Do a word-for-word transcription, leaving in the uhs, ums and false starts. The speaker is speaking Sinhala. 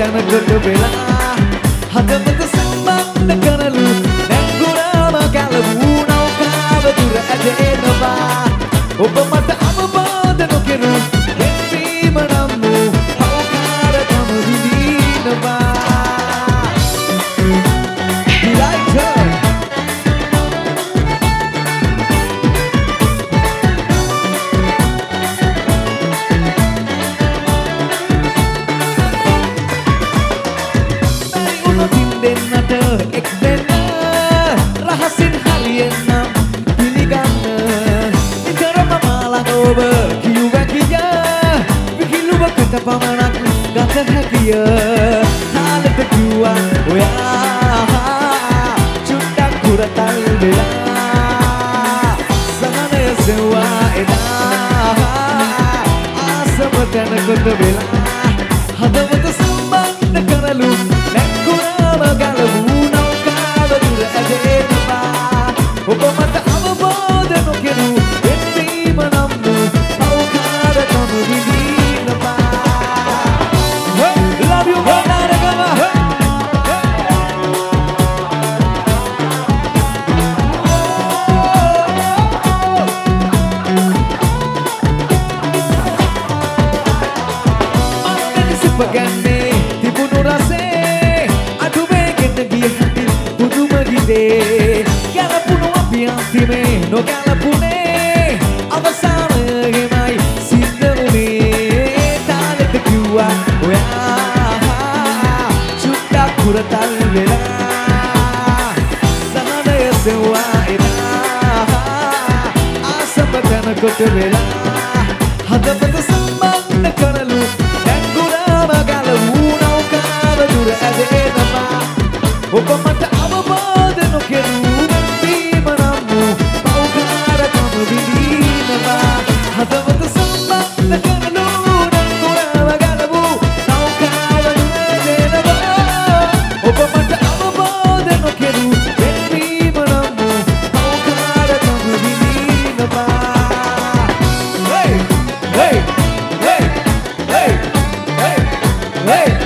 තැනකට වෙලා හදවත සම්බන්ධ කරලු නැංගුරාම කලවූ නෞකාව දුර ඇද එනවා ඔබ මට අවබෝධ නොකරු වෙන්වීම නම් වූ පෞකාරකම විඳිනවා දෙන්නට එක් වෙන්න රහසින් හරියෙන්නම් පිළිගන්න නිතරම මාළඟ ඔබ කිව්වා කිය විහිළුවකට පමණක් ගත හැකිය තාලෙට කිව්වා ඔයා චුට්ටක් කුරතල් වෙලා සමනය සෙව්වා එදා ආසම තැනකට වෙලා හදවත සම්බන්ධ කරලු ගලවූ නෞකාව දුර ඇද එනවා ඔබ මට අවබෝධ නොකරු වෙන්වීම නම් වූ පෞකාරකම විඳිනවා Love you බණ්ඩාරගම අන්නනි සිපගන්නේ තිබුණු රසේ ගැලපුණු අපි අන්තිමේ නොගැලපුනේ අවසානයෙමයි සිද්ධ වුණේ තාලෙට කිව්වා ඔයා චුට්ටක් කුරතල් වෙලා සහනය සෙව්වා එදා ආසම තැනකට වෙලා හදවත සම්බන්ධ කරලු නැංගුරාම ගලවූ නෞකාව දුර ඇද එනවා ඔබ මට අවබෝධ නොකරු වෙන්වීම නම් වූ පෞකාරකම විඳිනවා හදවත සම්බන්ධ කරලු නැංගුරාව ගලවූ නෞකාව දුර දෙනවා ඔබ මට අවබෝධ නොකරු වෙන්වීම නම් වූ පෞකාරකම විඳිනවා Hey! Hey! Hey! Hey! Hey! Hey!